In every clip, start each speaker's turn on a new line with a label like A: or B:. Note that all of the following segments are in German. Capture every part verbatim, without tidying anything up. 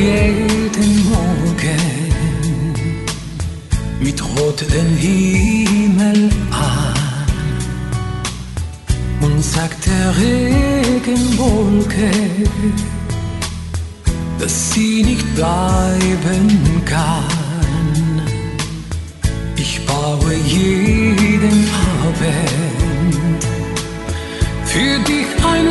A: jeden Morgen mit rotem Himmel an und sagt der Regenwolke, dass sie nicht bleiben kann. Ich baue jeden Abend für dich ein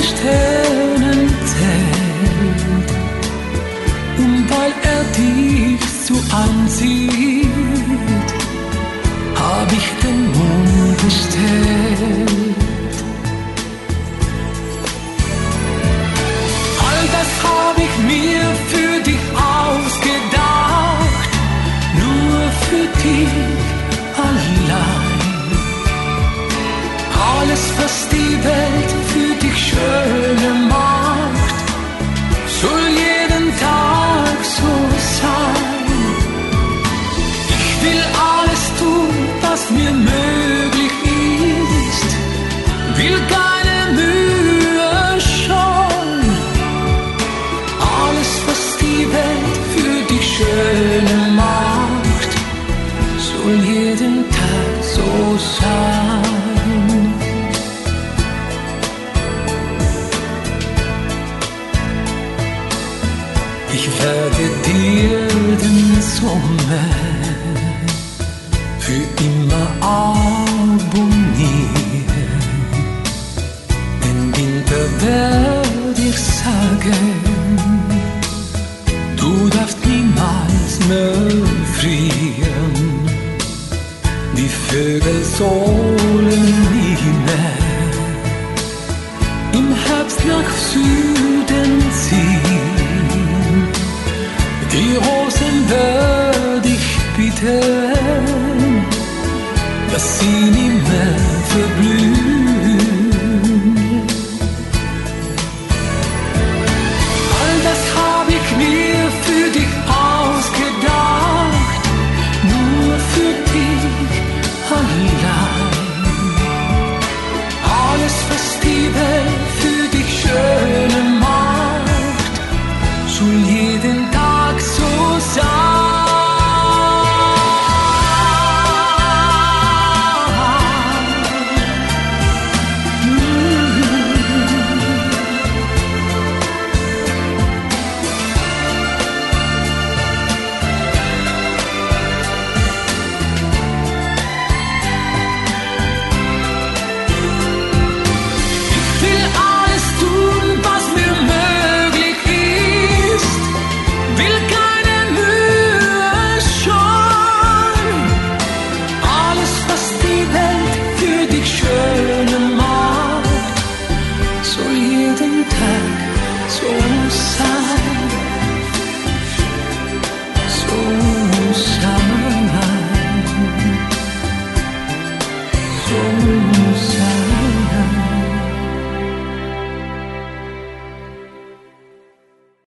A: Sternenzelt, und weil er dich so anzieht, hab ich den Mond bestellt. All das hab ich mir für dich ausgedacht, nur für dich allein. Alles, was die Welt für dich schöner macht, soll jeden Tag so sein. Ich will alles tun, was mir möglich ist, will keine Mühe scheuen. Alles, was die Welt für dich schöner macht, soll jeden Tag so sein. Ich werde dir den Sommer für immer abonnieren. Den Winter werde ich sagen, du darfst niemals mehr frieren. Die Vögel sollen nie mehr im Herbst nach Süden ziehen. Die Rosen werde ich bitten, dass sie nie